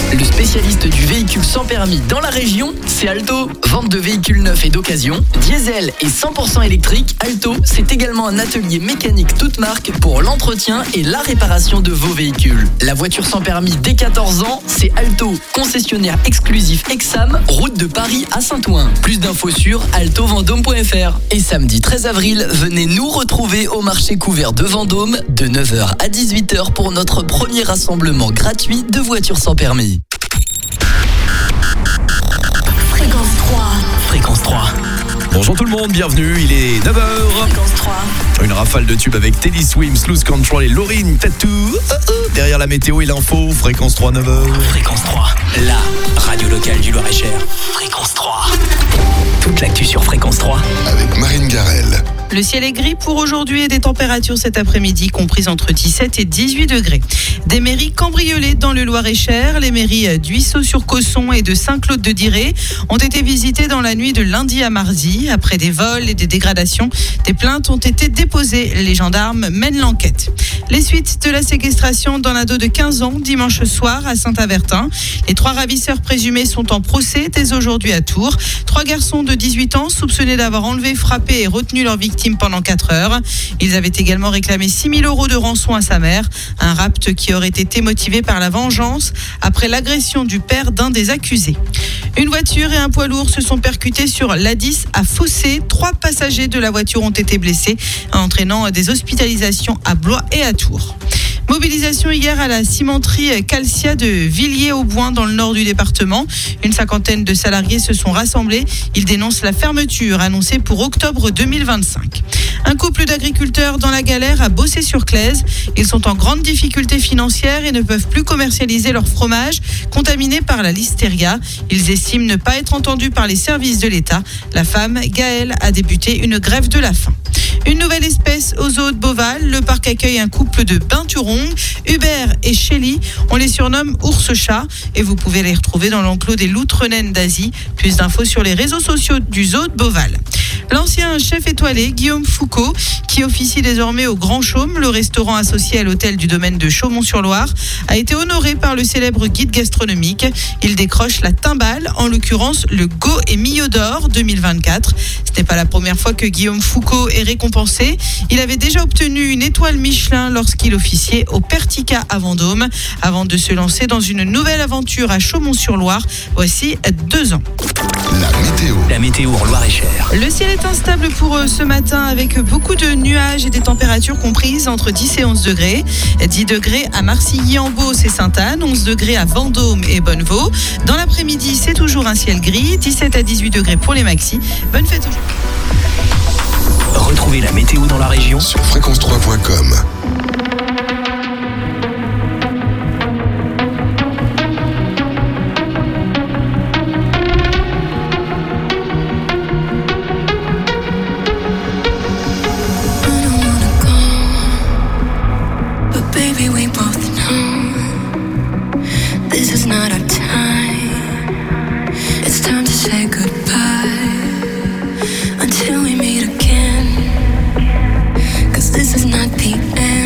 Le spécialiste du véhicule sans permis dans la région, c'est Alto. Vente de véhicules neufs et d'occasion, diesel et 100% électrique, Alto, c'est également un atelier mécanique toute marque pour l'entretien et la réparation de vos véhicules. La voiture sans permis dès 14 ans, c'est Alto, concessionnaire exclusif Exam, route de Paris à Saint-Ouen. Plus d'infos sur altovendôme.fr. Et samedi 13 avril, venez nous retrouver au marché couvert de Vendôme de 9h à 18h pour notre premier rassemblement gratuit de voitures sans permis. Fréquence 3. Fréquence 3. Bonjour tout le monde, bienvenue, il est 9h. Fréquence 3. Une rafale de tubes avec Teddy Swims, Lose Control et Lauryn Tattoo. Derrière la météo et l'info, Fréquence 3, 9h. Fréquence 3, la radio locale du Loir-et-Cher. Fréquence 3. Toute l'actu sur Fréquence 3. Avec Marine Garel. Le ciel est gris pour aujourd'hui et des températures cet après-midi comprises entre 17 et 18 degrés. Des mairies cambriolées dans le Loir-et-Cher. Les mairies d'Huisseau-sur-Cosson et de Saint-Claude-de-Diré ont été visitées dans la nuit de lundi à mardi. Après des vols et des dégradations, des plaintes ont été déposées. Les gendarmes mènent l'enquête. Les suites de la séquestration d'un ado de 15 ans dimanche soir à Saint-Avertin. Les 3 ravisseurs présumés sont en procès dès aujourd'hui à Tours. 3 garçons de 18 ans soupçonnés d'avoir enlevé, frappé et retenu leur victime pendant 4 heures. Ils avaient également réclamé 6 000 € de rançon à sa mère. Un rapt qui aurait été motivé par la vengeance après l'agression du père d'un des accusés. Une voiture et un poids lourd se sont percutés sur l'A10 à Fossé. 3 passagers de la voiture ont été blessés, entraînant des hospitalisations à Blois et à Tours. Mobilisation hier à la cimenterie Calcia de Villiers-au-Boin dans le nord du département. Une 50aine de salariés se sont rassemblés. Ils dénoncent la fermeture annoncée pour octobre 2025. Un couple d'agriculteurs dans la galère à Bossé-sur-Claise. Ils sont en grande difficulté financière et ne peuvent plus commercialiser leur fromage contaminé par la listeria. Ils estiment ne pas être entendus par les services de l'État. La femme, Gaëlle, a débuté une grève de la faim. Une nouvelle espèce au zoo de Beauval. Le parc accueille un couple de binturongs, Hubert et Shelly. On les surnomme ours-chat et vous pouvez les retrouver dans l'enclos des loutres naines d'Asie. Plus d'infos sur les réseaux sociaux du zoo de Beauval. L'ancien chef étoilé, Guillaume Foucault, qui officie désormais au Grand Chaume, le restaurant associé à l'hôtel du domaine de Chaumont-sur-Loire, a été honoré par le célèbre guide gastronomique. Il décroche la timbale, en l'occurrence le Go et Millau d'Or 2024. Ce n'est pas la première fois que Guillaume Foucault est récompensé. Il avait déjà obtenu une étoile Michelin lorsqu'il officiait au Pertica à Vendôme, avant de se lancer dans une nouvelle aventure à Chaumont-sur-Loire. Voici 2 ans. La météo en Loir-et-Cher. Le ciel est instable pour ce matin avec beaucoup de nuages et des températures comprises entre 10 et 11 degrés. 10 degrés à Marcilly-en-Beauce et Sainte-Anne, 11 degrés à Vendôme et Bonnevaux. Dans l'après-midi, c'est toujours un ciel gris, 17 à 18 degrés pour les maxis. Bonne fête aujourd'hui. Retrouvez la météo dans la région sur fréquence3.com. Until we meet again, 'cause this is not the end.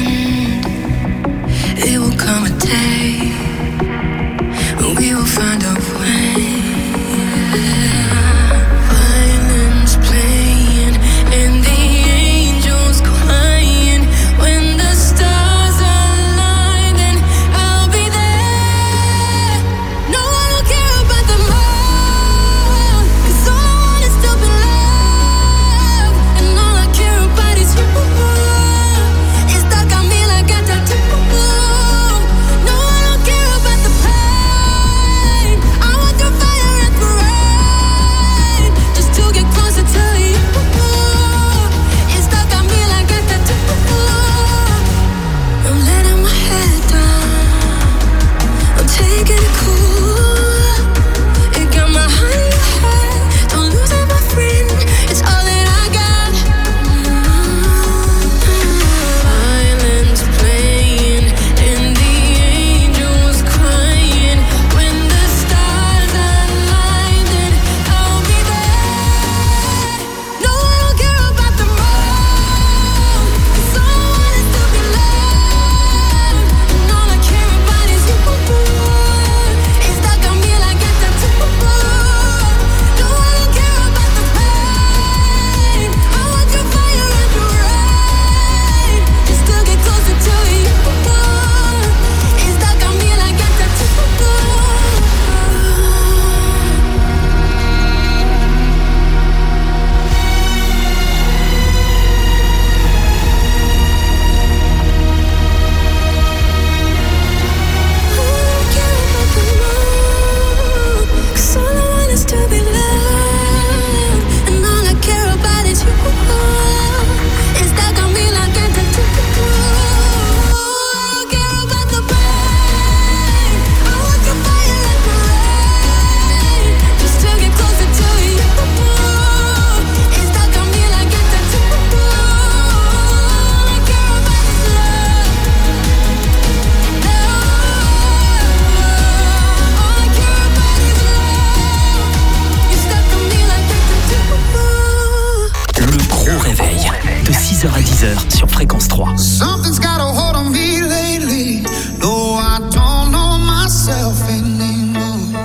sur Fréquence 3. Something's got a hold on me lately. No, I don't know myself anymore.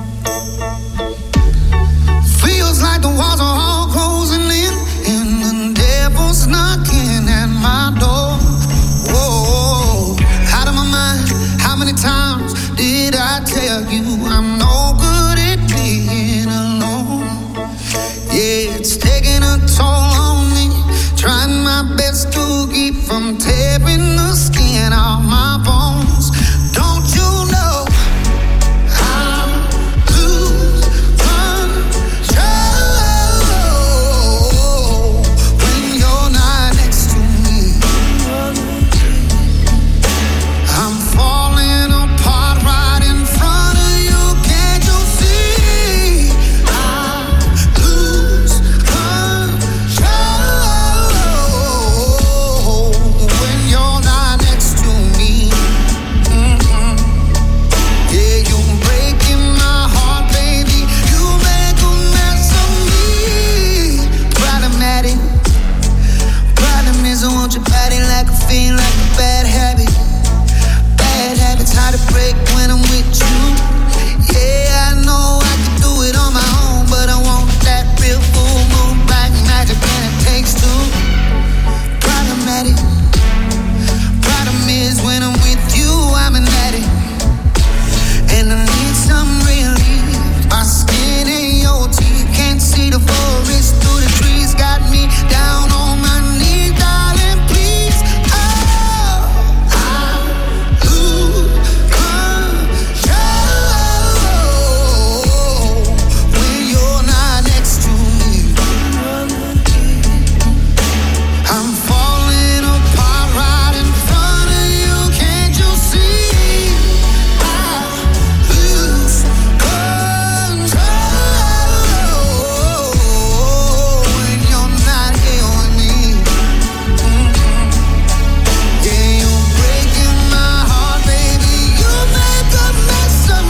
Feels like the walls are all closing in, and the devil's knocking at my door. Whoa, out of my mind. How many times did I tell you I'm no good at being alone? Yeah, it's taking a toll on me. Trying my best to keep from tearing the skin off my bones. Don't you know I lose control when you're not next to me? I'm falling apart right in front of you. Can't you see? I lose control when you're not next to me. Yeah, you're breaking my heart, baby. You make a mess of me. Problematic. Problem is I want your body like a fiend, like a bad habit. Bad habits hard to break when I'm with you. Yeah, I know I can do it on my own, but I want that real full moon black magic, and it takes two. Problematic. Problem is when I'm with you, I'm an addict, and I need some relief. My skin ain't your teeth, can't see the forest through the trees. Got me down on my knees, darling, please. Oh, I lose control when you're not next to me. I'm falling apart right in front of you. Can't you see? I lose control when you're not here with me. Yeah, you're breaking my heart, baby. You make a mess of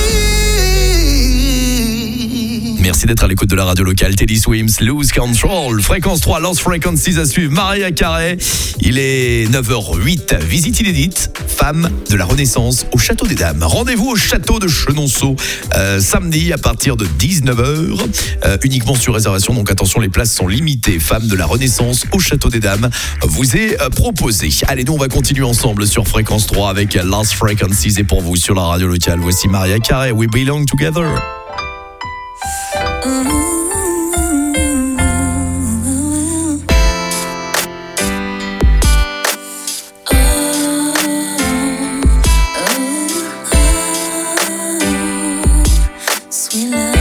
me. Merci d'être à l'écoute de la radio locale. Teddy Swims, Lose Control. Fréquence 3, Lost Frequencies à suivre. Mariah Carey. Il est 9h08. Visite inédite. Femme de la Renaissance au Château des Dames. Rendez-vous au château de Chenonceau samedi à partir de 19h. Uniquement sur réservation. Donc attention, les places sont limitées. Femme de la Renaissance au Château des Dames vous est proposé. Allez, nous on va continuer ensemble sur Fréquence 3 avec Lost Frequencies et pour vous sur la radio locale. Voici Mariah Carey. We belong together. Sweet love,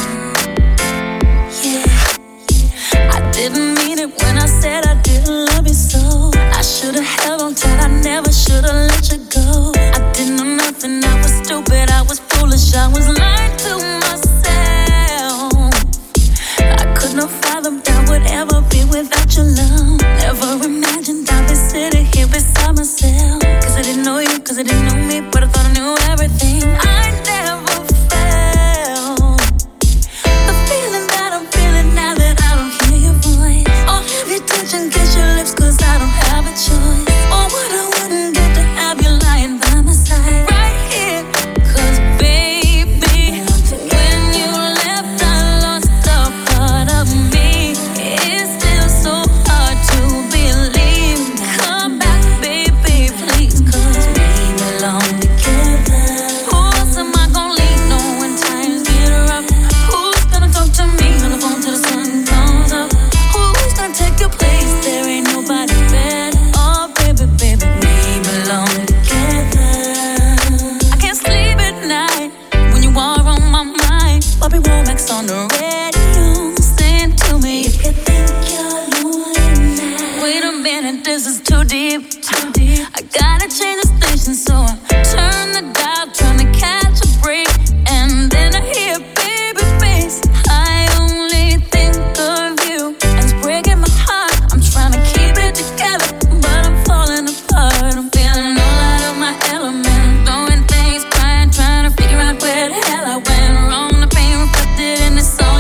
yeah. I didn't mean it when I said I didn't love you so. I should've held on tight, I never should've let you go. I didn't know nothing, I was stupid, I was foolish, I was lying to myself. I could not fathom that would ever be without your love. Never imagined I'd be sitting here beside myself. Cause I didn't know you, cause I didn't know me, but I thought I knew everything. I never felt the feeling that I'm feeling now that I don't hear your voice. Or have you touch and kiss your lips cause I don't have a choice. Or what I wouldn't give to have you lying by my side right here. Cause baby, when you left I lost a part of me. It's still so hard to believe. Come back baby please, cause we belong together. Who else am I gonna lean on when times get rough? Who's gonna talk to me on the phone till the sun comes up? Who's gonna take your place? There ain't nobody better. Oh baby, baby, we belong together. I can't sleep at night when you are on my mind. Bobby Womack's on the radio saying to me, you could think you're lonely now. Wait a minute, this is too deep, too deep. I gotta change the station, so I turn the dial, trying to catch a break. And then I hear baby face. I only think of you, and it's breaking my heart. I'm trying to keep it together, but I'm falling apart. I'm feeling all out of my element, throwing things, crying, trying to figure out where the hell I went wrong. The pain reflected in this song.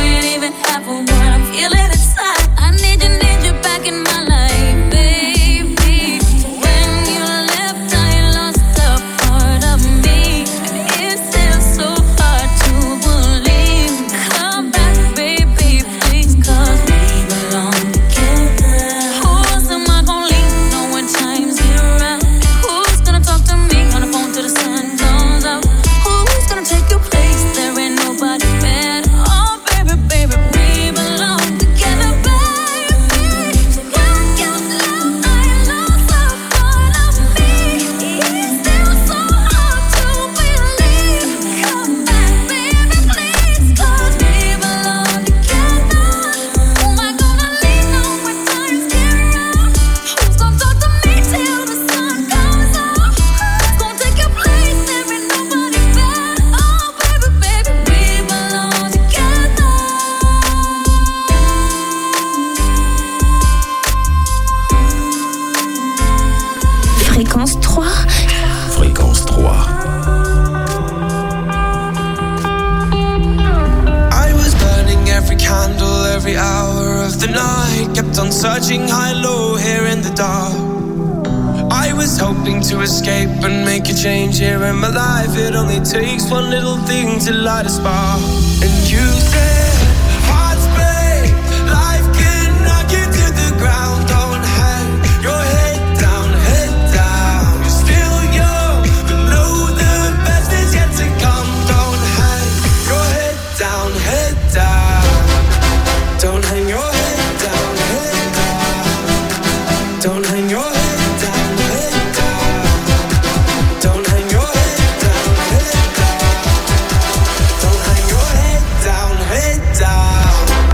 kept on searching high-low here in the dark. I was hoping to escape and make a change here in my life. It only takes one little thing to light a spark. And you said, hearts break, life can knock you to the ground. Don't hang your head down, head down. You're still young, but know the best is yet to come. Don't hang your head down, head down. Don't hang your head down, head down. Don't hang your head down, head down. Don't hang your head down, head down. Don't hang your head down, head down.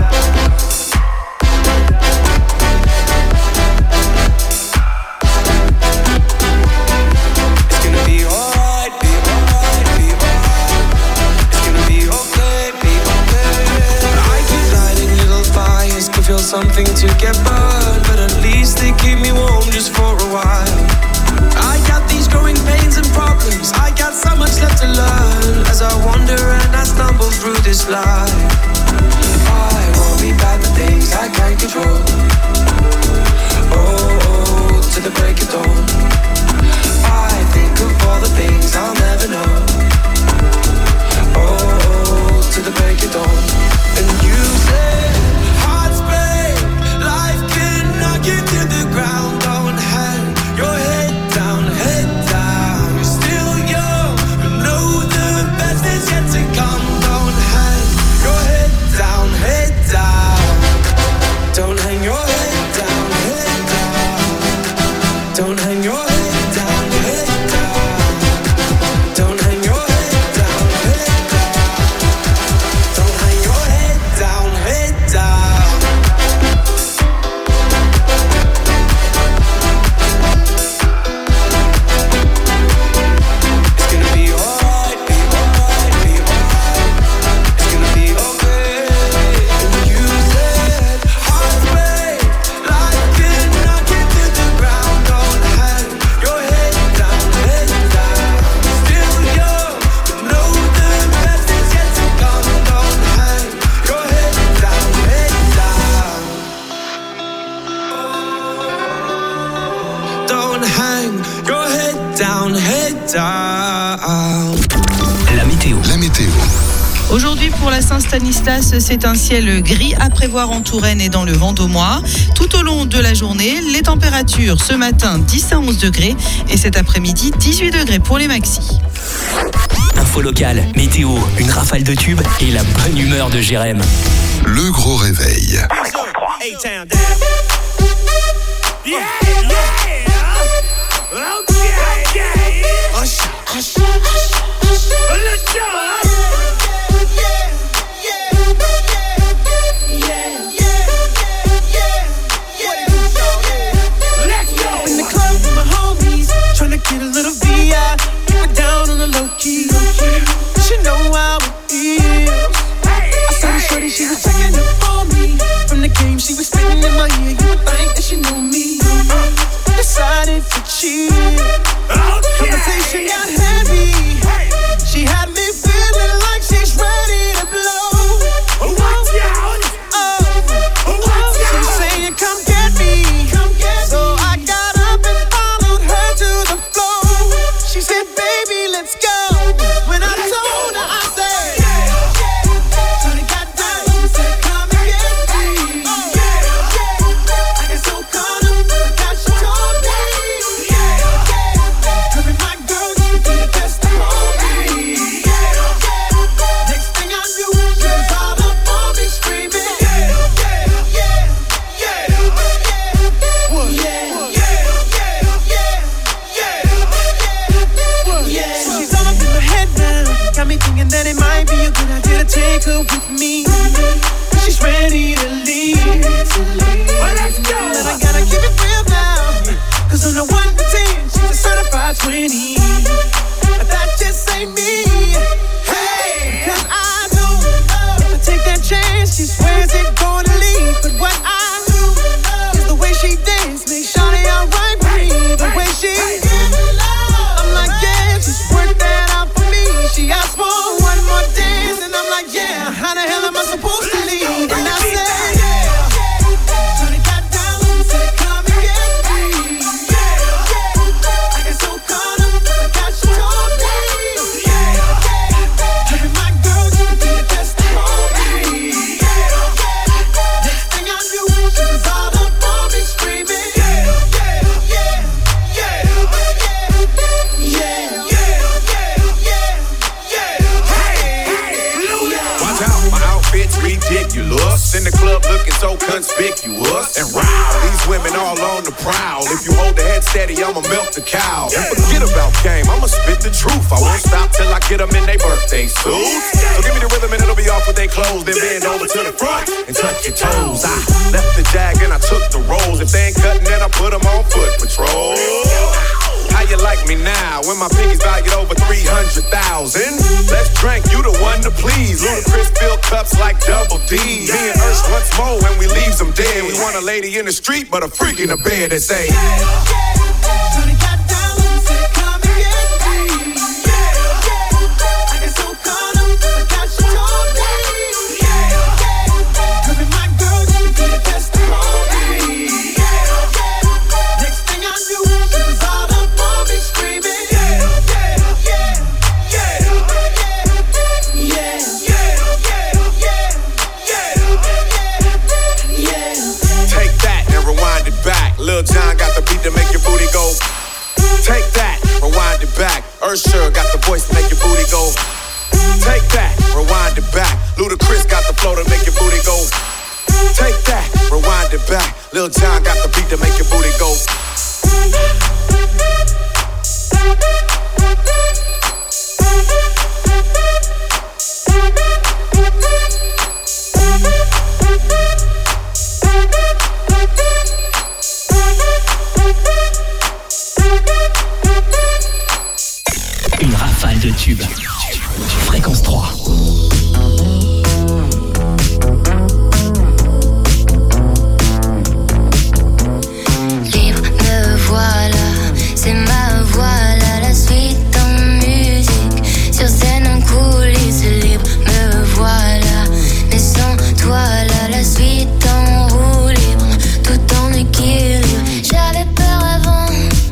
It's gonna be alright, be alright, be alright. It's gonna be okay, be okay. I keep lighting little fires, can feel something to get burned, but at least they keep me warm just for a while. I got these growing pains and problems, I got so much left to learn as I wander and I stumble through this life. I worry about the things I can't control. Oh, to the break of dawn. I think of all the things I'll never know. Oh, to the break of dawn. And you said, hearts break, life can knock you to the ground. Don't hang your head down, head down. You're still young, but know the best is yet to come. Don't hang your head down, head down. Don't hang your head down, head down. Don't hang your head down, head down. Don't hang your head down, head down. Don't hang your head down, head down. It's gonna be alright, be alright, be alright. It's gonna be okay. And you said, hearts break, life can knock you to the ground. Don't hang your head down, head down. Still young, but know the best is yet to come. Don't hang your head down, head down. Don't hang your head down, head down. La météo. La météo. Aujourd'hui pour la Saint-Stanislas, c'est un ciel gris à prévoir en Touraine et dans le Vendômois. Tout au long de la journée, les températures ce matin 10 à 11 degrés et cet après-midi 18 degrés pour les maxis. Info locale, météo, une rafale de tubes et la bonne humeur de Jérém. Le gros réveil. A-Town down. Yeah, yeah. Okay, yeah. Hush, hush, hush. Let's go. Let's go. In the club with my homies, tryna get a little VI. Keep it down on the low key. She know how it is. I saw the shorty, she was checking up on me. From the game, she was spitting in my ear. You would think that she knew me. Decided to cheat. Conversation got heavy. She had me feeling like she's ready to blow. Watch out! She's saying, come get me. So I got up and followed her to the floor. She said, baby, let's go. When I told her, I said, Tony got down. She said, come and get me. I got so caught up because she told me. Her and my girl used to be the best of me. Next thing I knew, she was all up on me screaming. She's all up in my head now. Got me thinking that it might be a good idea to take her with me. She's ready to leave. Well, let's go. But I gotta keep it real now. Cause on the 1 to 10, she's a certified 20. But that just ain't me. Hey, cause I know if I take that chance, she swears it's gonna leave. But what I do is the way she dance makes shawty alright with me. The way she I'm like, yeah, just work that out for me. She asked for one more dance, and I'm like, yeah, how the hell am I supposed to leave? And I said, Tony got down. ridiculous. In the club looking so conspicuous. And wow, these women all on the prowl. If you hold the head steady, I'ma milk the cow. Forget about game, I'ma spit the truth. I won't stop till I get them in their birthday suits. So give me the rhythm and it'll be off with their clothes. Then bend over to the front and touch your toes. I left the jag and I took the rolls. If they ain't cutting, then I put them on foot patrol. How you like me now when my pinky's valued over 300,000? Let's drink, you the one to please. Ludacris fill cups like Double D. Me and Ursh once more when we leaves them dead. We want a lady in the street, but a freak in the bed that say, Lil Jon got the beat to make your booty go. Take that, rewind it back. Usher got the voice to make your booty go. Take that, rewind it back. Ludacris got the flow to make your booty go. Take that, rewind it back. Lil Jon got the beat to make your booty go. Une rafale de tubes. Fréquence 3. Libre, me voilà, c'est ma voix là, la suite en musique. Sur scène en coulisses, libre, me voilà. Mais sans toi là, la suite en roue libre, tout en équilibre. J'avais peur avant,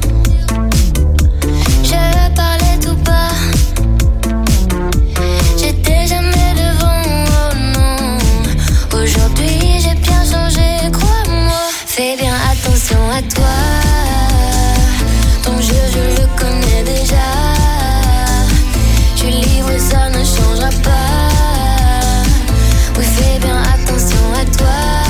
je parlais tout bas. J'étais jamais devant, oh non. Aujourd'hui j'ai bien changé, crois-moi. Fais bien attention à toi. Ton jeu je le connais déjà. Je suis libre, ça ne changera pas. Oui, fais bien attention à toi.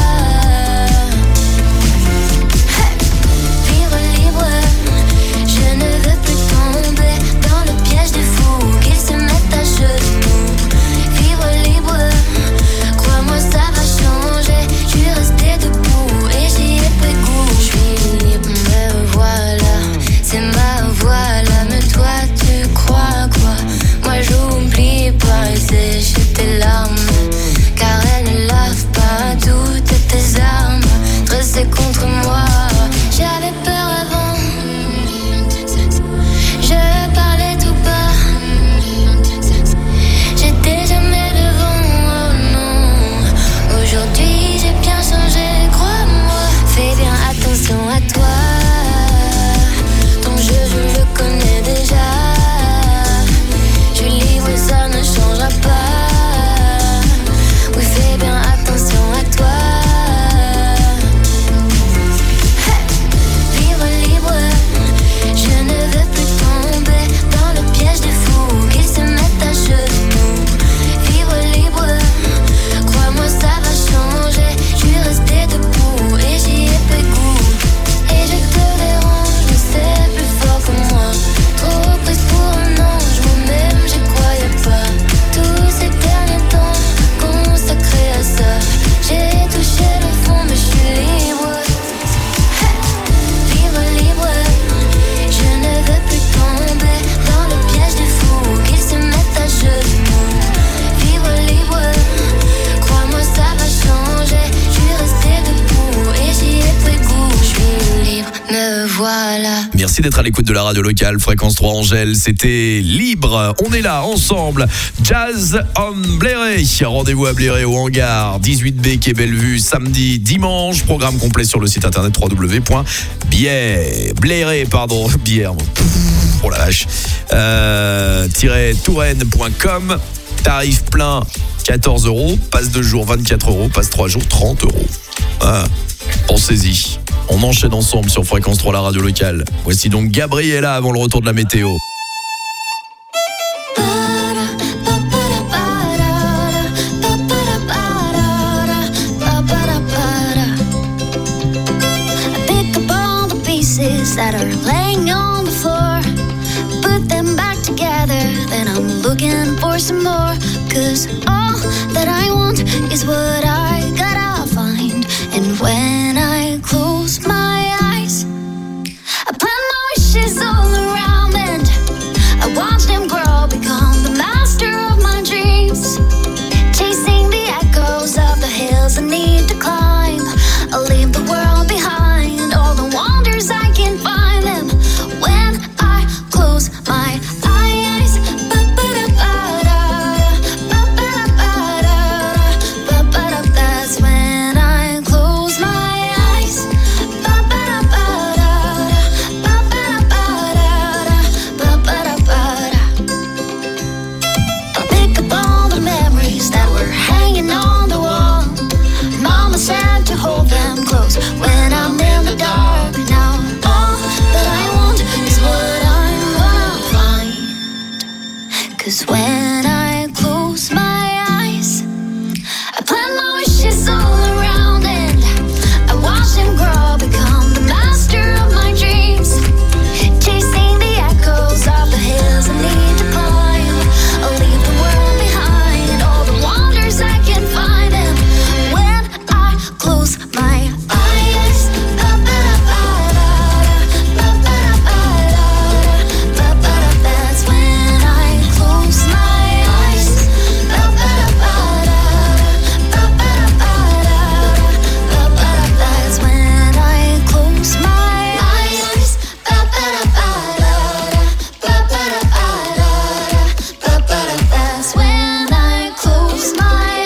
Vivre libre, je ne veux plus tomber dans le piège des fous qu'ils se mettent à genoux. Vivre libre, crois-moi ça va changer. Je suis restée debout et j'y ai pris goût. Je suis libre, me voilà, c'est ma voix là. Mais toi tu crois quoi? Moi j'oublie pas et sèche tes larmes, car elles ne lavent pas toutes tes armes dressées contre moi. J'avais peur avant, je parlais tout bas. J'étais jamais devant, oh non. Aujourd'hui j'ai bien changé, crois-moi. Fais bien attention à toi. Ton jeu je le connais déjà. Je suis libre et ça ne changera pas. Oui, fais bien attention à toi. Vivre libre, je ne veux plus tomber dans le piège des fous qu'ils se mettent à genoux. Vivre libre, crois-moi ça va changer. Je suis restée debout et j'y ai pris goût. Et je te dérange, mais c'est plus fort que moi. Trop prise pour un ange, moi-même j'y croyais pas. Tous ces derniers temps consacrés à ça, j'ai touché le fond mais je suis libre. Vivre libre, je ne veux plus tomber dans le piège des fous qu'ils se mettent à genoux. Vivre libre, crois-moi ça va changer. Je suis restée debout et j'y ai pris goût. Je suis libre, me voilà. Merci d'être à l'écoute de la radio locale, Fréquence 3 Angèle, c'était Libre. On est là, ensemble, Jazz on Bléré. Rendez-vous à Bléré au hangar, 18B quai Bellevue, samedi, dimanche. Programme complet sur le site internet bière, oh la vache, -touraine.com. Tarif plein, 14 €. Passe 2 jours, 24 €. Passe 3 jours, 30 €. Ah, pensez-y. On enchaîne ensemble sur Fréquence 3, la radio locale. Voici donc Gabriella avant le retour de la météo. begging for some more. Cause all that I want is what I gotta find. And when I close my eyes, I plan my wishes all around and I watch them grow, become the master of my dreams. Chasing the echoes of the hills I need to climb. I'll leave the world behind, all the wonders I can find them when I close my eyes. That's when I close my eyes. I'll pick up all the memories that were hanging on the wall. Mama said to hold them close when I'm in the dark. Now all that I want is what I'm gonna find. Cause when I close my eyes, I plan my wishes all around and I watch them grow, become the master of my dreams. Chasing the echoes of the hills I need to climb. I'll leave the world behind, all the wonders I can find them when I close my eyes. That's when I close my eyes. That's when I close my eyes. That's when I close my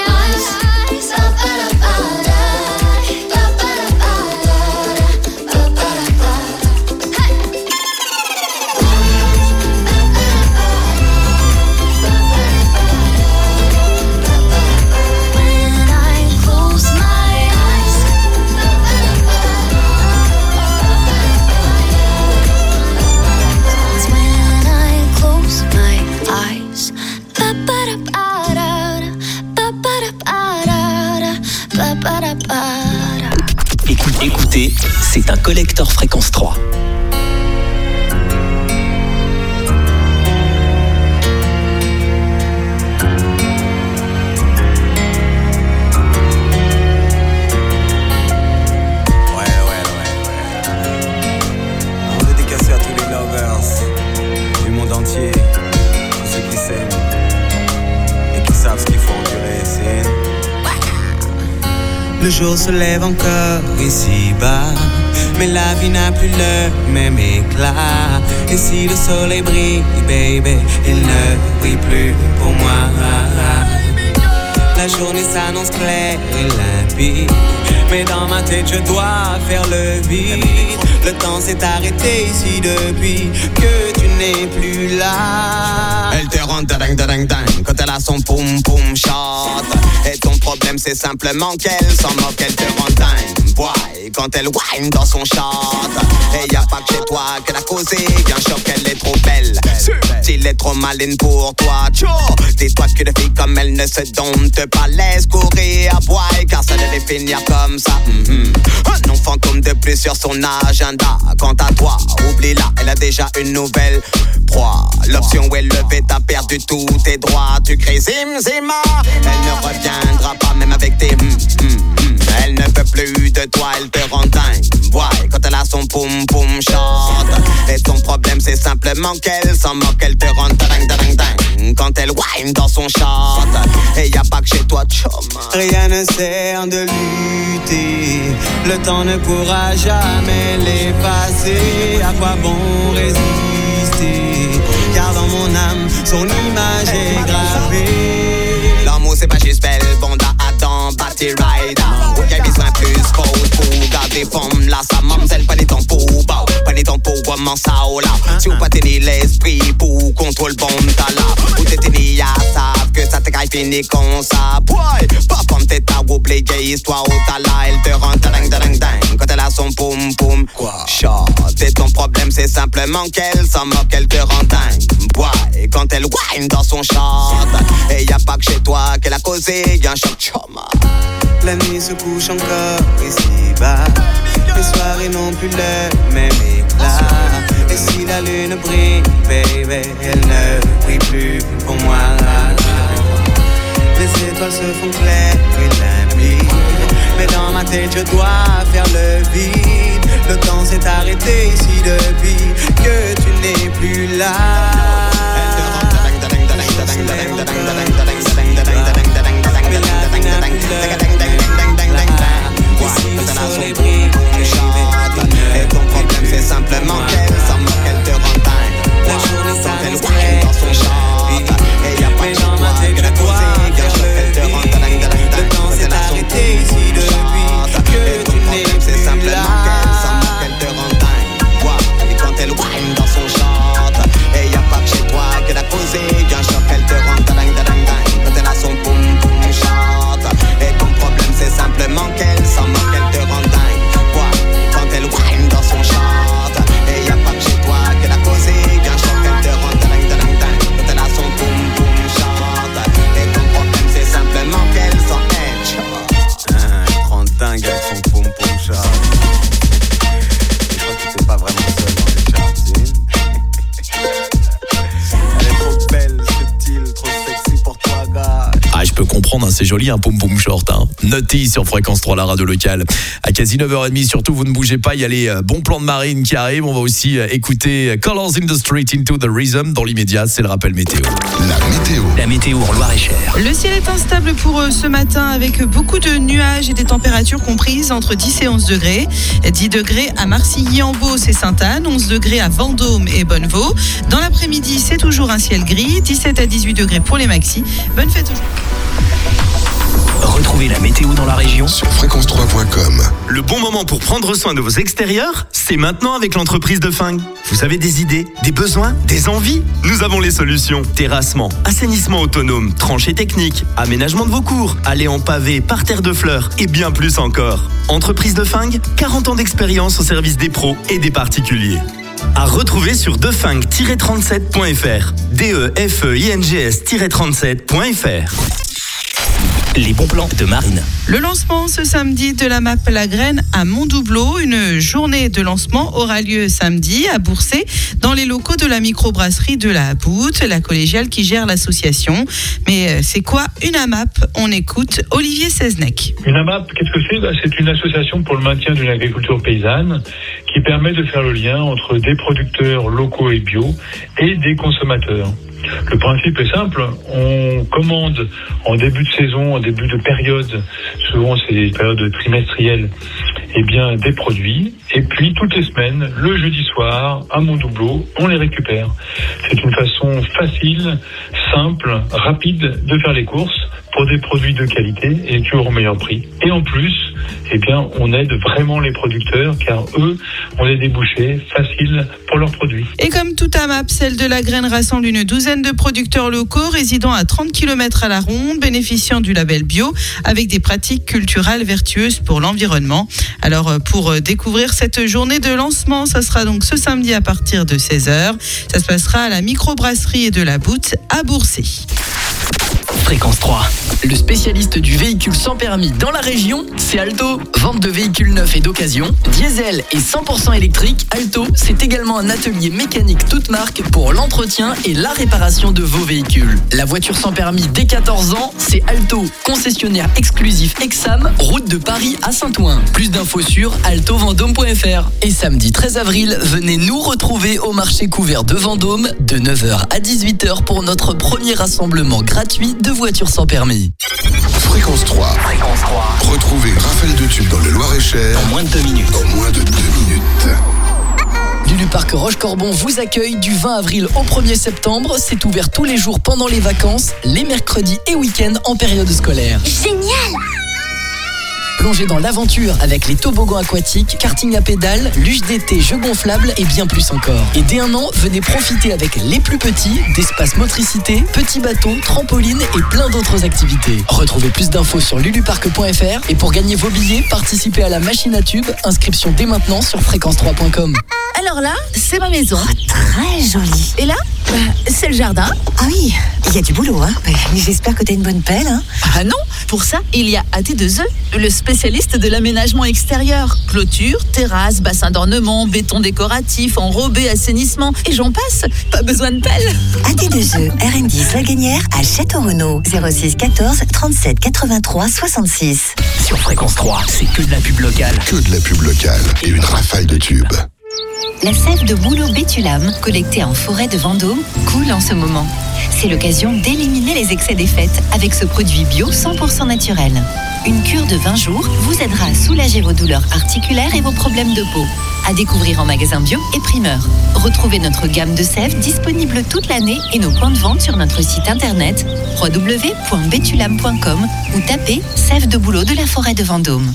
When I close my eyes. That's when I close my eyes. Écoutez, c'est un collector fréquence 3. On veut dédicacer à tous les lovers du monde entier, tous ceux qui s'aiment et qui savent ce qu'il faut endurer. C'est le jour se lève encore ici-bas, mais la vie n'a plus le même éclat. Et si le soleil brille, baby, il ne brille plus pour moi. La journée s'annonce claire et limpide, mais dans ma tête je dois faire le vide. Le temps s'est arrêté ici depuis que tu n'es plus là. Elle te rend dingue quand elle a son poum poum shot. Et ton problème c'est simplement qu'elle s'en moque, elle te rend dingue. Boy, quand elle whine dans son shot. Et y a pas que chez toi qu'elle a causé un choc, elle est trop belle. S'il est trop maline pour toi, tcho. Dis-toi que les filles comme elle ne se domptent pas, laisse courir à boy, car ça devait finir comme ça. Un nom fantôme de plus sur son agenda. Quant à toi, oublie-la, elle a déjà une nouvelle proie. L'option où elle levait, t'as perdu tous tes droits. Tu crées zim-zima, elle ne reviendra pas même avec tes Elle ne veut plus de toi, elle te rend dingue. Ouais, quand elle a son poum poum shot. Et ton problème c'est simplement qu'elle s'en moque, elle te rend dingue. Quand elle whine dans son shot. Et y a pas que chez toi, chum. Rien ne sert de lutter, le temps ne pourra jamais l'effacer. À quoi bon résister? Car dans mon âme, son image est gravée. L'amour c'est pas juste belle, bonda, Adam, Batty Rider. Il y a besoin plus fort pour garder forme. Là, sa mamzelle, prenez ton pot, prenez ton pot, comment ça, oh là. Si vous pas tenir l'esprit pour contrôle bon talent. Ou t'es tenu à savent que ça te caille fini comme ça. Boy, pas comme t'es à oublier histoire au talent. Elle te rend dingue quand elle a son poum poum shot. Et ton problème c'est simplement qu'elle s'en moque, elle te rend dingue. Boy, quand elle whine dans son shot. Et y a pas que chez toi qu'elle a causé un choc choma. La nuit se couche encore ici-bas, les soirées n'ont plus le même éclat. Et si la lune brille, baby, elle ne brille plus pour moi. se font clairs et limpides. Mais dans ma tête je dois faire le vide. Le temps s'est arrêté ici depuis que tu n'es plus là. Et ton problème c'est simplement qu'elle s'en moque, elle te rend dingue. La journée s'arrête dans son chant. Et y'a pas de choix que la cause elle te rend dingue. Le temps s'est arrêté ici depuis que tu n'es c'est simplement qu'elle s'en moque, elle te rend dingue. Et quand elle whine dans son chant, et y'a pas que chez toi que la cause est un choc, elle te rend dingue. Quand elle a son poum poum chante. Et ton problème c'est simplement qu'elle s'en moque, elle te rend dingue. Quand elle whine dans son chante, et y'a pas que chez toi que la cause est un choc, elle te rend dingue. Quand elle a son poum poum chante. Et ton problème c'est simplement qu'elle s'en edge. Elle te rend dingue avec son poum poum chante. Je crois que t'es pas vraiment seul dans les charts. Elle est trop belle, subtile, trop sexy pour toi, gars. Ah, je peux comprendre, hein, c'est joli un pom pom short. Hein. Naughty sur Fréquence 3, la radio locale. À quasi 9h30, surtout, vous ne bougez pas. Il y a les bons plans de Marine qui arrivent. On va aussi écouter Colors in the Street into the Rhythm. Dans l'immédiat, c'est le rappel météo. La météo en Loir-et-Cher. Le ciel est instable pour ce matin avec beaucoup de nuages et des températures comprises entre 10 et 11 degrés. 10 degrés à Marcilly-en-Beauce et Sainte-Anne, 11 degrés à Vendôme et Bonnevaux. Dans l'après-midi, c'est toujours un ciel gris, 17 à 18 degrés pour les maxis. Bonne fête aujourd'hui. Retrouvez la météo dans la région sur fréquence3.com. Le bon moment pour prendre soin de vos extérieurs, c'est maintenant avec l'entreprise de Fung. Vous avez des idées, des besoins, des envies? Nous avons les solutions. Terrassement, assainissement autonome, tranchées techniques, aménagement de vos cours, allées en pavé, parterre de fleurs et bien plus encore. Entreprise de Fung, 40 ans d'expérience au service des pros et des particuliers. À retrouver sur defung-37.fr. DEFEINGS-37.fr. Les bons plans de Marine. Le lancement ce samedi de la map La Graine à Montdoubleau. Une journée de lancement aura lieu samedi à Bourset dans les locaux de la microbrasserie de la Boute, la collégiale qui gère l'association. Mais c'est quoi une AMAP? On écoute Olivier Seznec. Une AMAP, qu'est-ce que c'est? C'est une association pour le maintien d'une agriculture paysanne qui permet de faire le lien entre des producteurs locaux et bio et des consommateurs. Le principe est simple, on commande en début de saison, en début de période, souvent c'est des périodes trimestrielles, des produits, et puis toutes les semaines, le jeudi soir, à Montdoubleau, on les récupère. C'est une façon facile, simple, rapide de faire les courses pour des produits de qualité et toujours au meilleur prix. Et en plus, on aide vraiment les producteurs car eux ont des débouchés faciles pour leurs produits. Et comme toute AMAP, celle de La Graine rassemble une douzaine de producteurs locaux résidant à 30 km à la ronde, bénéficiant du label bio avec des pratiques culturelles vertueuses pour l'environnement. Alors pour découvrir cette journée de lancement, ça sera donc ce samedi à partir de 16h. Ça se passera à la microbrasserie de la Boute à Bourset. Fréquence 3. Le spécialiste du véhicule sans permis dans la région, c'est Alto. Vente de véhicules neufs et d'occasion, diesel et 100% électrique, Alto, c'est également un atelier mécanique toute marque pour l'entretien et la réparation de vos véhicules. La voiture sans permis dès 14 ans, c'est Alto, concessionnaire exclusif Exam, route de Paris à Saint-Ouen. Plus d'infos sur altovendôme.fr. Et samedi 13 avril, venez nous retrouver au marché couvert de Vendôme de 9h à 18h pour notre premier rassemblement gratuit de voitures sans permis. Fréquence 3. Fréquence 3. Retrouvez Raphaël de Tube dans le Loir-et-Cher En moins de 2 minutes. En moins de 2 minutes. Lulu Parc Roche-Corbon vous accueille du 20 avril au 1er septembre. C'est ouvert tous les jours pendant les vacances, les mercredis et week-ends en période scolaire. Génial! Plongez dans l'aventure avec les toboggans aquatiques, karting à pédales, luge d'été, jeux gonflables et bien plus encore. Et dès 1 an, venez profiter avec les plus petits d'espace motricité, petits bateaux, trampolines et plein d'autres activités. Retrouvez plus d'infos sur luluparc.fr et pour gagner vos billets, participez à la machine à tubes. Inscription dès maintenant sur fréquence3.com. Alors là, c'est ma maison. Très jolie. Et là, c'est le jardin. Ah oui, il y a du boulot, hein. J'espère que t'as une bonne pelle, hein. Ah non, pour ça, il y a AT2E, le spécialiste de l'aménagement extérieur. Clôture, terrasse, bassin d'ornement, béton décoratif, enrobé, assainissement, et j'en passe. Pas besoin de pelle. AT2E, RN10 La Gagnère à Château-Renaud. 06 14 37 83 66. Sur Fréquence 3, c'est que de la pub locale. Que de la pub locale et une rafale de tubes. La sève de bouleau Bétulame, collectée en forêt de Vendôme, coule en ce moment. C'est l'occasion d'éliminer les excès des fêtes avec ce produit bio 100% naturel. Une cure de 20 jours vous aidera à soulager vos douleurs articulaires et vos problèmes de peau. À découvrir en magasin bio et primeur. Retrouvez notre gamme de sèves disponible toute l'année et nos points de vente sur notre site internet www.betulame.com ou tapez sève de bouleau de la forêt de Vendôme.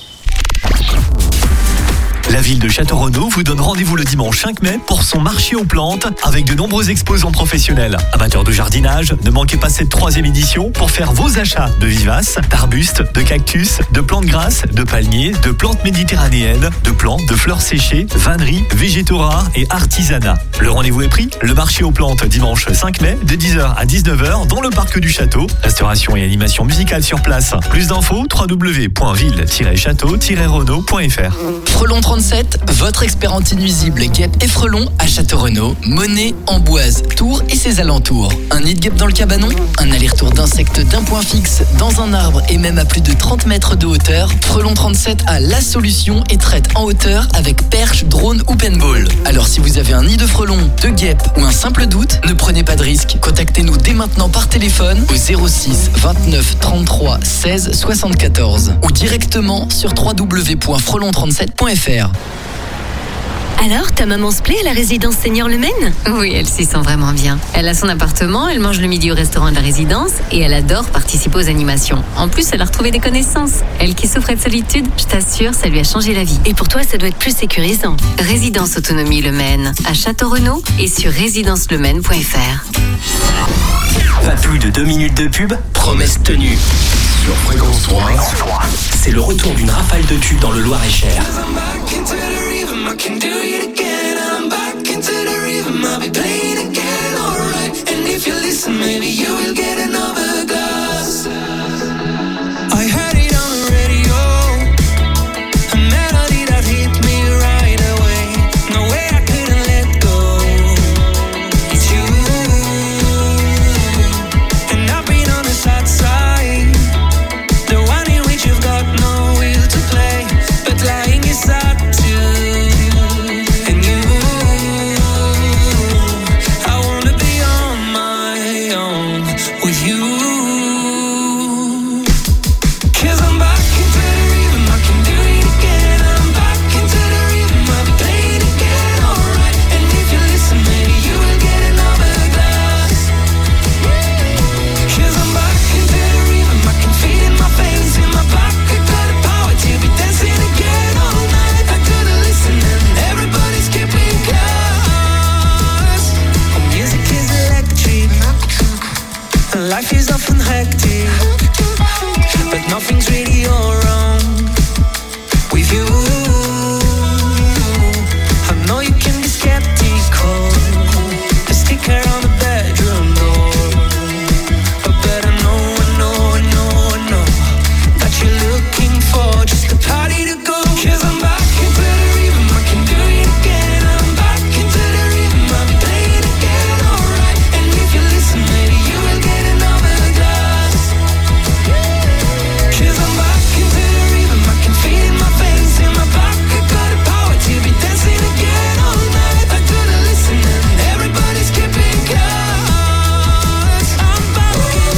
La ville de Château-Renaud vous donne rendez-vous le dimanche 5 mai pour son marché aux plantes avec de nombreux exposants professionnels. Amateurs de jardinage, ne manquez pas cette 3e édition pour faire vos achats de vivaces, d'arbustes, de cactus, de plantes grasses, de palmiers, de plantes méditerranéennes, de plantes, de fleurs séchées, vanneries, végétaux rares et artisanat. Le rendez-vous est pris, le marché aux plantes dimanche 5 mai de 10h à 19h dans le parc du château. Restauration et animation musicale sur place. Plus d'infos www.ville-château-renaud.fr. Frelon 37, votre expert anti-nuisible guêpe et frelon à Château-Renaud, Monet, Amboise, Tours et ses alentours. Un nid de guêpe dans le cabanon, un aller-retour d'insectes d'un point fixe dans un arbre et même à plus de 30 mètres de hauteur. Frelon 37 a la solution et traite en hauteur avec perche, drone ou paintball. Alors si vous avez un nid de frelon, de guêpe ou un simple doute, ne prenez pas de risque. Contactez-nous dès maintenant par téléphone au 06 29 33 16 74 ou directement sur www.frelon37.fr. Alors, ta maman se plaît à la résidence Senior Le Maine ? Oui, elle s'y sent vraiment bien. Elle a son appartement, elle mange le midi au restaurant de la résidence et elle adore participer aux animations. En plus, elle a retrouvé des connaissances. Elle qui souffrait de solitude, je t'assure, ça lui a changé la vie. Et pour toi, ça doit être plus sécurisant. Résidence Autonomie Le Maine, à Château-Renaud et sur résidenceleMaine.fr. Pas plus de 2 minutes de pub, promesse tenue. Sur Fréquence 3, c'est le retour d'une rafale de tubes dans le Loir-et-Cher. I can do it again, I'm back into the rhythm. I'll be playing again, alright. And if you listen, maybe you will get another glass. I heard it on the radio, a melody that hit me right away. No way I couldn't let go. It's you, and I've been on the sad side, the one in which you've got no will to play, but lying is sad too. Life is often hectic, but nothing's really all wrong with you. I know you can be skeptical, a sticker on the bedroom door, but I know that you're looking for just a party to go. 'Cause I'm back into the rhythm, I can do it again. I'm back into the rhythm, I'll be playing again, alright. And if you listen, maybe you will get another glass. 'Cause I'm back into the rhythm, I can feel it in my veins, in my back. I got the power to be dancing again all night. I gotta listen and everybody's keeping close. I'm back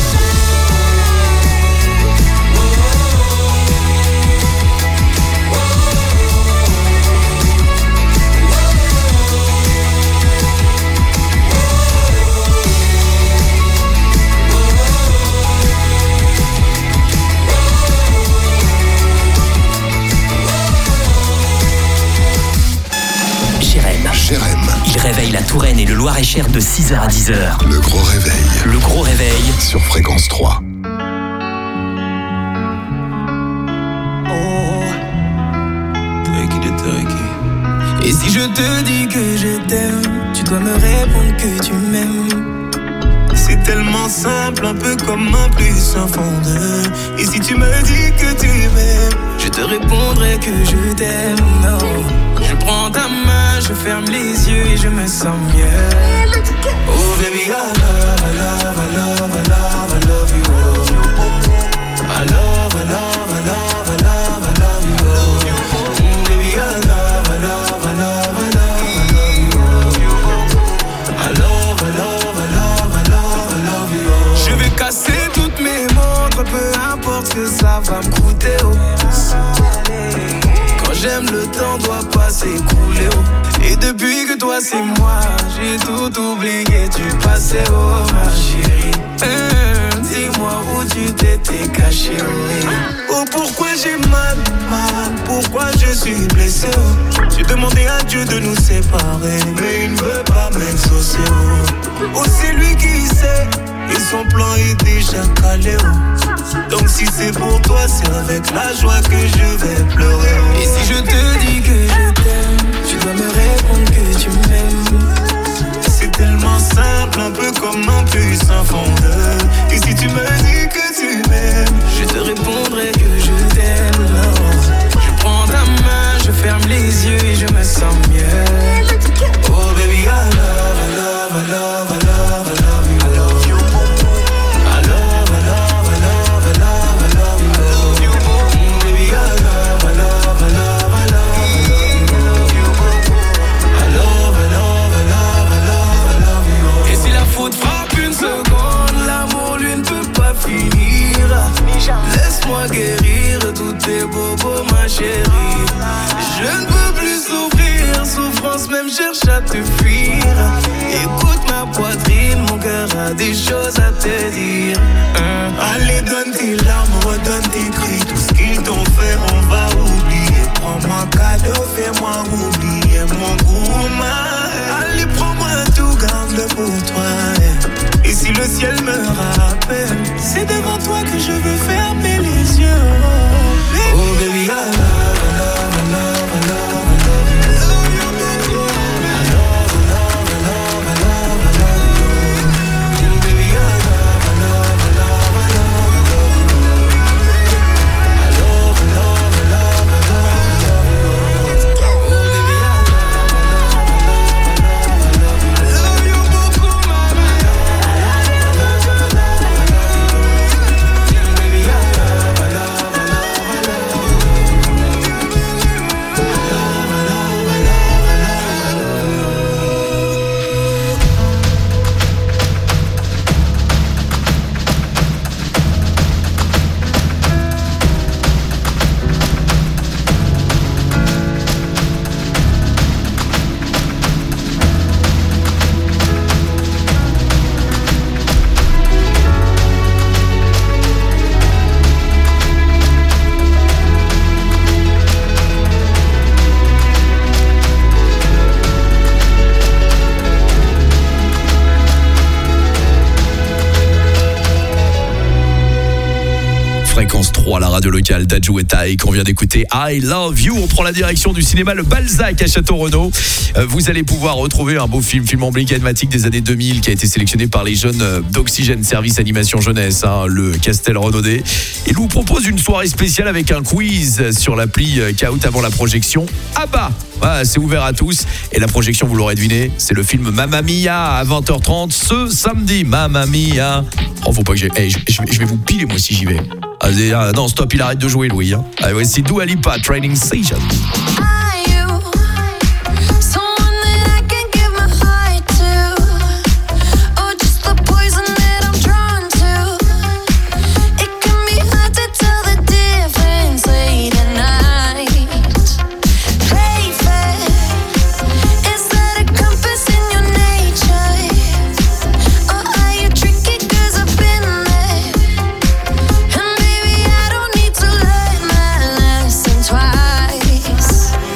Jérém. Il réveille la Touraine et le Loir-et-Cher de 6h à 10h. Le gros réveil. Le gros réveil sur Fréquence 3. Et si je te dis que je t'aime, tu dois me répondre que tu m'aimes. C'est tellement simple, un peu comme un plus un fond de. Et si tu me dis que tu m'aimes, je te répondrai que je t'aime. Non, je prends ta main, je ferme les yeux et je me sens mieux. Oh baby, I love, I love, I love, I love, I love you. I love, I love, I love, I love, I love you. Baby, I love, I love, I love, I love, I love you. I love, I love, I love, I love, I love you. Je vais casser toutes mes montres, peu importe ce que ça va me coûter. Oh. Quand j'aime, le temps doit pas s'écouler. Oh. Et depuis que toi c'est moi, j'ai tout oublié du passé. Oh ma chérie, dis-moi où tu t'étais caché. Oh pourquoi j'ai mal, pourquoi je suis blessé. Oh. J'ai demandé à Dieu de nous séparer, mais il ne veut pas m'exaucer. Oh c'est lui qui sait, et son plan est déjà calé. Oh. Donc si c'est pour toi, c'est avec la joie que je vais pleurer. Oh. Et si je te dis que je t'aime, tu dois me répondre que tu m'aimes. C'est tellement simple, un peu comme un plus un fondeur. Et si tu me dis que tu m'aimes, je te répondrai que je t'aime. Non. Je prends ta main, je ferme les yeux et je me sens mieux. Oh baby, I love, I love, I love, I love, I love you. I love you. I love, I love, I love, I love, I love you. I love you. Baby, I love, I love, I love, I love, I love you. I love, I love, I love, I love, I love you. Et si la faute frappe une seconde, l'amour lui ne peut pas finir. Laisse-moi guérir tous tes bobos, ma chérie. Je ne peux plus souffrir, souffrance même cherche à te fuir. Écoute ma poitrine, mon cœur a des choses à te dire. Allez, donne tes larmes, redonne tes cris. Tout ce qu'ils t'ont fait, on va oublier. Prends-moi cadeau, fais-moi oublier mon gourmand. Allez, prends-moi tout, garde-le pour toi. Et si le ciel me rappelle, c'est devant toi que je veux fermer les yeux. Oh baby, I love, I love, I love, I love, I love you. I love, I love, I love, I love, I love you. Baby, I love, I love, I love, I love, I love you. I love, I love, I love, I love, I love you. Oh baby, I love, I love, I love, I love you. I love you beaucoup, mama. Fréquence 3, la radio locale d'Adjou et Taïk. On vient d'écouter I Love You. On prend la direction du cinéma Le Balzac à Château-Renaud. Vous allez pouvoir retrouver un beau film emblématique des années 2000 qui a été sélectionné par les jeunes d'Oxygène Service Animation Jeunesse, le Castel Renaudet. Il vous propose une soirée spéciale avec un quiz sur l'appli Kahoot avant la projection. Abba, c'est ouvert à tous. Et la projection, vous l'aurez deviné, c'est le film Mamma Mia à 20h30 ce samedi. Mamma Mia. Oh, faut pas que je vais vous piler moi si j'y vais. Non, stop, il arrête de jouer, Louis. Allez, voici Dua Lipa, Training Session. Twice.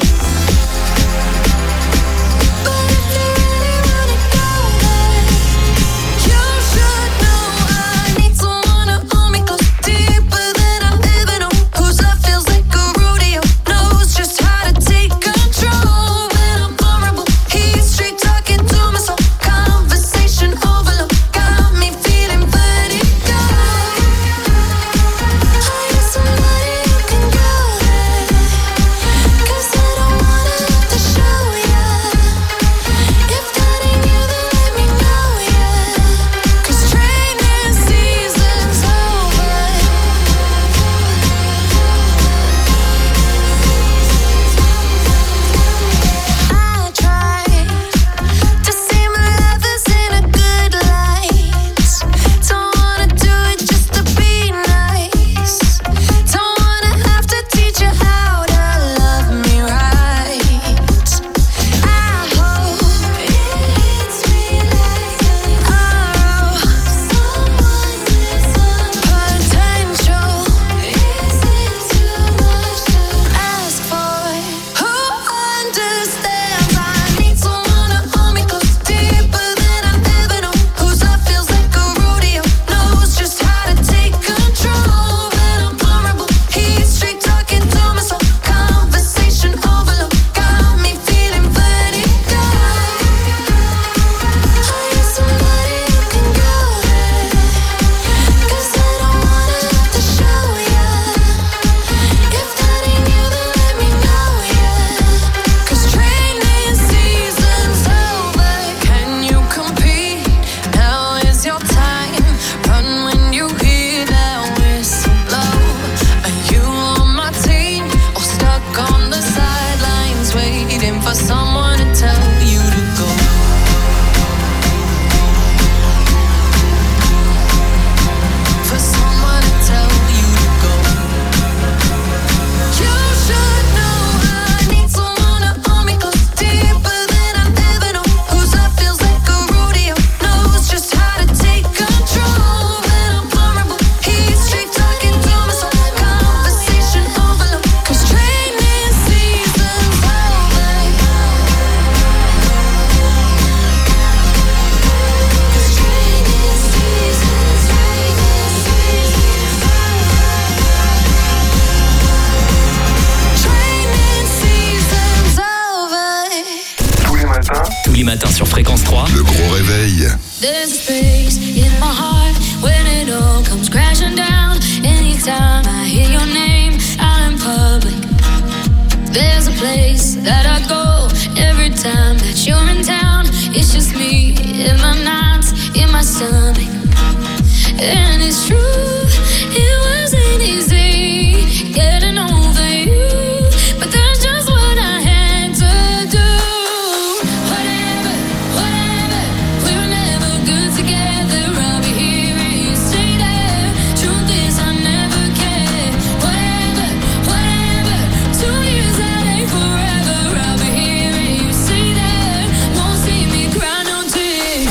matin sur Fréquence 3. Le gros réveil. There's a space in my heart when it all comes crashing down. Anytime I hear your name out in public, there's a place that I go every time that you're in town. It's just me in my nights, in my stomach. And it's true, it wasn't easy getting over you, but that's just what I had to do. Whatever, we were never good together. I'll be here and you stay there. Truth is I never cared. Whatever, 2 years that ain't forever. I'll be here and you stay there. Won't see me cry no tears.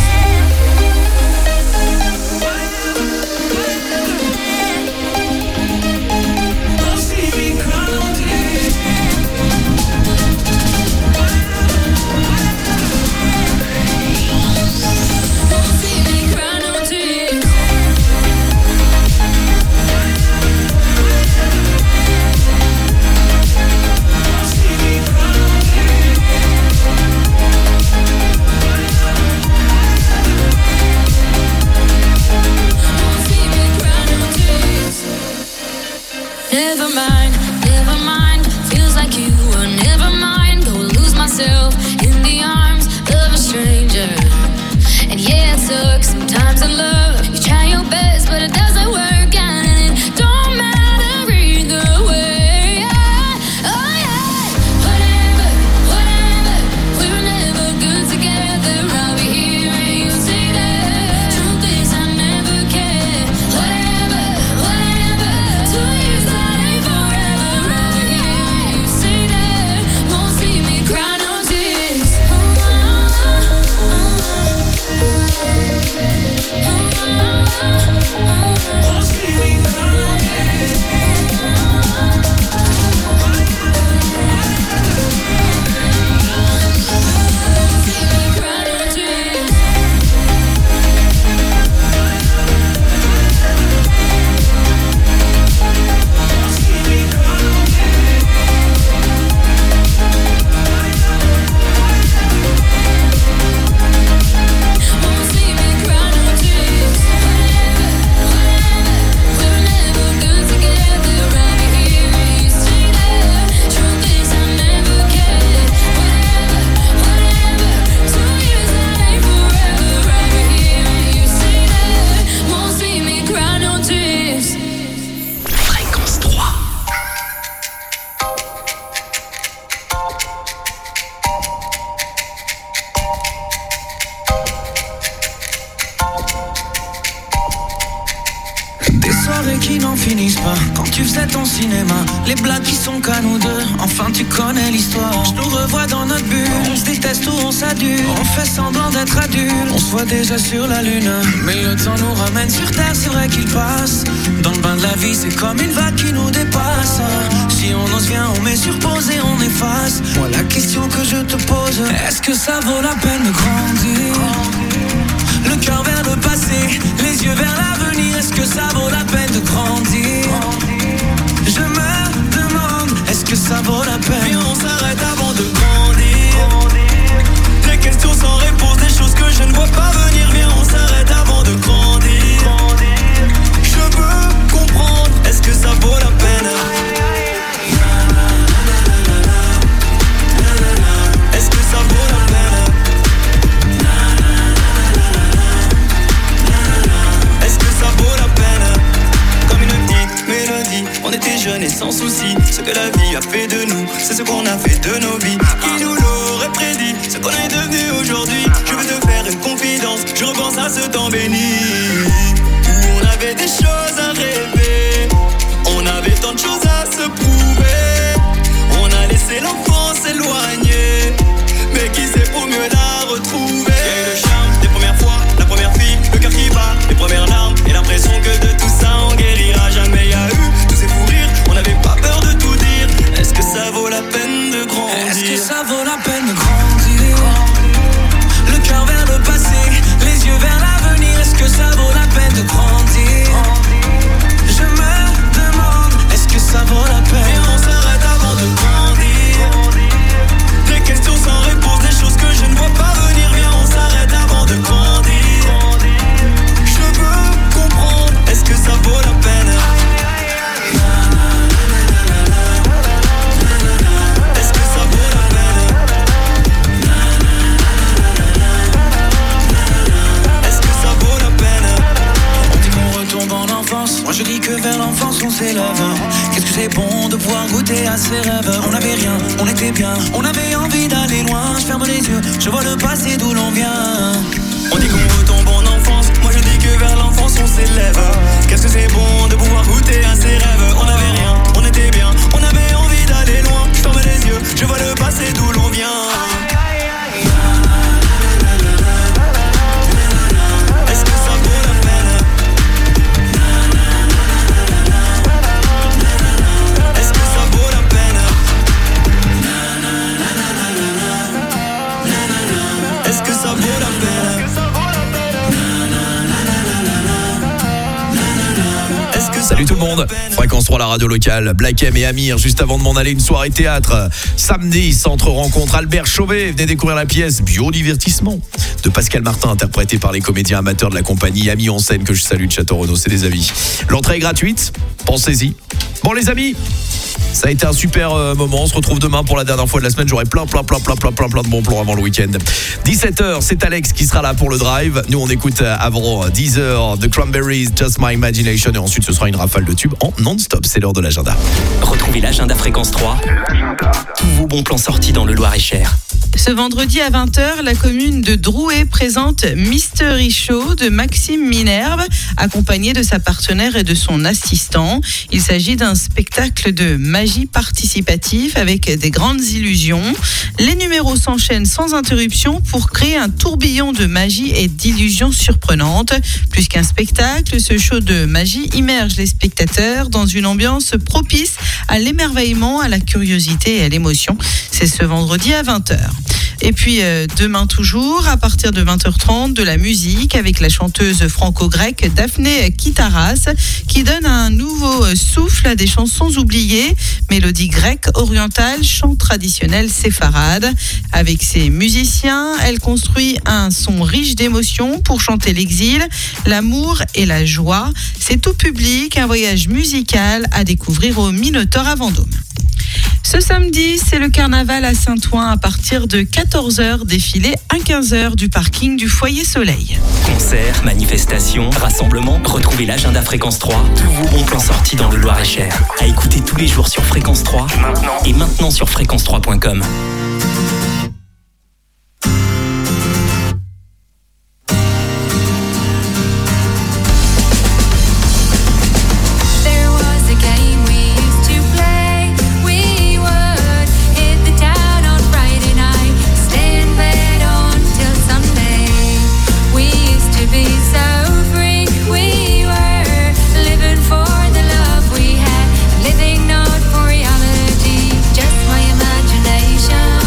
Never mind, feels like you were never mine. Go lose myself in the arms of a stranger. And yeah, it took some time to love. You try your best, but it doesn't work out, and it don't matter either way. Oh yeah, whatever, we were never good together. I'll be here and you stay there. Truth is I never cared. Whatever, 2 years that ain't forever. I'll be here and you stay there. Won't see me cry no tears. Fréquence 3. Des soirées qui n'en finissent pas. Quand tu faisais ton cinéma, les blagues qui sont qu'à nous deux. Enfin tu connais l'histoire. Je nous revois dans notre bulle. On se déteste ou on s'adule. On fait semblant d'être adultes. On se voit déjà sur la lune. Mais le temps nous ramène sur terre, c'est vrai qu'il passe. Dans le bain de la vie, c'est comme une vague qui nous dépasse. Si on ose vient, on met sur pause et on efface. Moi la question que je te pose, est-ce que ça vaut la peine de grandir? Le cœur vers le passé, les yeux vers l'avenir. Est-ce que ça vaut la peine de grandir? Je me demande, est-ce que ça vaut la peine? Viens, on s'arrête avant de grandir. Des questions sans réponse, des choses que je ne vois pas venir. Viens, on s'arrête avant de grandir. Je veux comprendre, est-ce que ça vaut la peine? Est-ce que ça vaut la peine? Est-ce que ça vaut la peine? Comme une petite mélodie, on était jeunes et sans soucis. Ce que la vie a fait de nous, c'est ce qu'on a fait de nos vies. Qui nous l'aurait prédit, ce qu'on est devenu aujourd'hui? Je veux te faire une confidence, je repense à ce temps béni où on avait des choses à rêver, on avait tant de choses à se prouver. On a laissé l'enfance s'éloigner, mais qui sait pour mieux la retrouver? Et le charme des premières fois, la première fille, le cœur qui bat, les premières larmes et l'impression que de tout ça on guérira jamais. Y a eu tous ces fous rires, on n'avait pas peur de tout dire. Est-ce que ça vaut la peine de grandir? Est-ce que ça vaut la peine de grandir? Le cœur vers le passé, les yeux vers l'avenir. Est-ce que ça vaut la peine de grandir? Moi je dis que vers l'enfance on s'élève. Qu'est-ce que c'est bon de pouvoir goûter à ses rêves. On n'avait rien, on était bien, on avait envie d'aller loin. Je ferme les yeux, je vois le passé d'où l'on vient. On dit qu'on retombe en enfance. Moi je dis que vers l'enfance on s'élève. Qu'est-ce que c'est bon de pouvoir goûter à ses rêves. On n'avait rien, on était bien, on avait envie d'aller loin. Je ferme les yeux, je vois le passé d'où l'on vient. Salut tout le monde, Fréquence 3, la radio locale, Black M et Amir, juste avant de m'en aller, une soirée théâtre, samedi, centre rencontre Albert Chauvet, venez découvrir la pièce Biodivertissement de Pascal Martin, interprété par les comédiens amateurs de la compagnie Amis en scène, que je salue de Château-Renaud, c'est des avis. L'entrée est gratuite, pensez-y. Bon les amis, ça a été un super moment, on se retrouve demain pour la dernière fois de la semaine, j'aurai plein de bons plans avant le week-end. 17h, c'est Alex qui sera là pour le drive, nous on écoute avant 10h The Cranberries, Just My Imagination, et ensuite ce sera une rafale de tubes en non-stop, c'est l'heure de l'agenda. Retrouvez l'agenda Fréquence 3, tous vos bons plans sortis dans le Loir-et-Cher. Ce vendredi à 20h, la commune de Drouet présente Mystery Show de Maxime Minerve, accompagné de sa partenaire et de son assistant. Il s'agit d'un spectacle de magie participatif avec des grandes illusions. Les numéros s'enchaînent sans interruption pour créer un tourbillon de magie et d'illusions surprenantes. Plus qu'un spectacle, ce show de magie immerge les spectateurs dans une ambiance propice à l'émerveillement, à la curiosité et à l'émotion. C'est ce vendredi à 20h. Et puis demain toujours, à partir de 20h30, de la musique avec la chanteuse franco-grecque Daphné Kitaras qui donne un nouveau souffle à des chansons oubliées, mélodies grecques, orientales, chants traditionnels séfarades. Avec ses musiciens, elle construit un son riche d'émotions pour chanter l'exil, l'amour et la joie. C'est tout public, un voyage musical à découvrir au Minotaure à Vendôme. Ce samedi, c'est le carnaval à Saint-Ouen à partir de 14h, défilé à 15h du parking du Foyer Soleil. Concerts, manifestations, rassemblements, retrouvez l'agenda Fréquence 3, tous vos bons plans sortis dans le Loir-et-Cher. À écouter tous les jours sur Fréquence 3 et maintenant sur fréquence3.com. Just my imagination.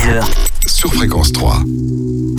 sur Fréquence 3.